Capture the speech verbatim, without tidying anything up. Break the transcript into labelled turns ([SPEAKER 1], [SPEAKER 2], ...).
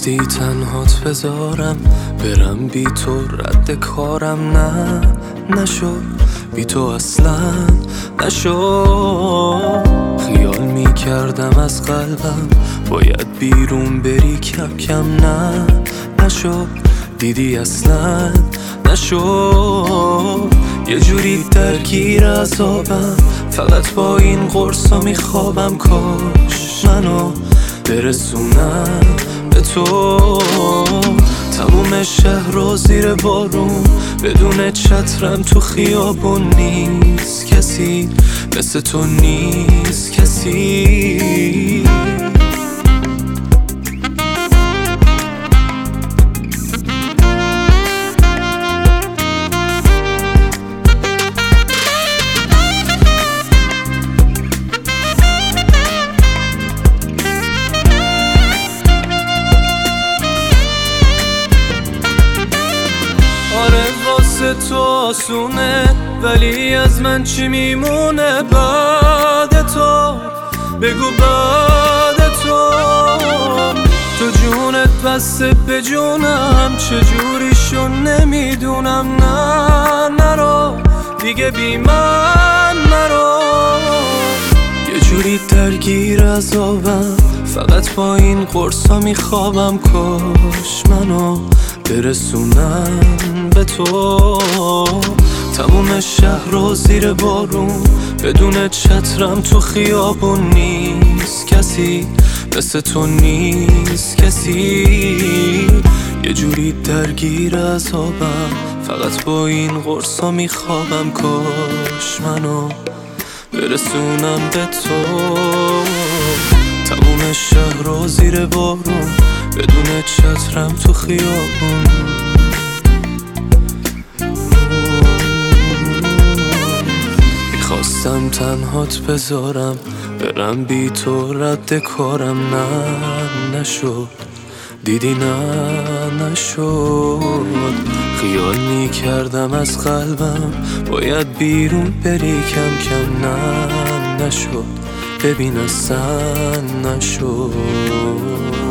[SPEAKER 1] گفتی تنهات بذارم برم بی تو، رد کارم نه نشد، بی تو اصلا نشد. خیال می کردم از قلبم باید بیرون بری، کم کم نه نشد، دیدی اصلا نشد. یه جوری درگیر عذابم، فقط با این قرصا میخوابم، کاش منو برسونم به تو. تموم شهر رو زیر بارون، بدون چترم تو خیابون نیست کسی، مثل تو نیست کسی. تو آسونه، ولی از من چی میمونه بعد تو؟ بگو بعد تو. تو جونت بسته به جونم، چجوری شو نمیدونم. نه نرو دیگه بی من نرو. یه جوری درگیر عذابم، فقط با این قرصا میخوابم، کاش منو برسونم به تو. تموم شهر رو زیر بارون، بدون چترم تو خیابون نیست کسی، مثل تو نیست کسی. یه جوری درگیر عذابم، فقط با این قرصا میخوابم، کاش منو برسونم به تو. تموم شهر رو زیر بارون، بدون چترم تو خیابون. میخواستم تنهات بذارم برم بی تو، رد کارم نه نشد، دیدی نه نشد. خیال میکردم از قلبم باید بیرون بری، کم کم نه نشد، ببین اصلا نشد.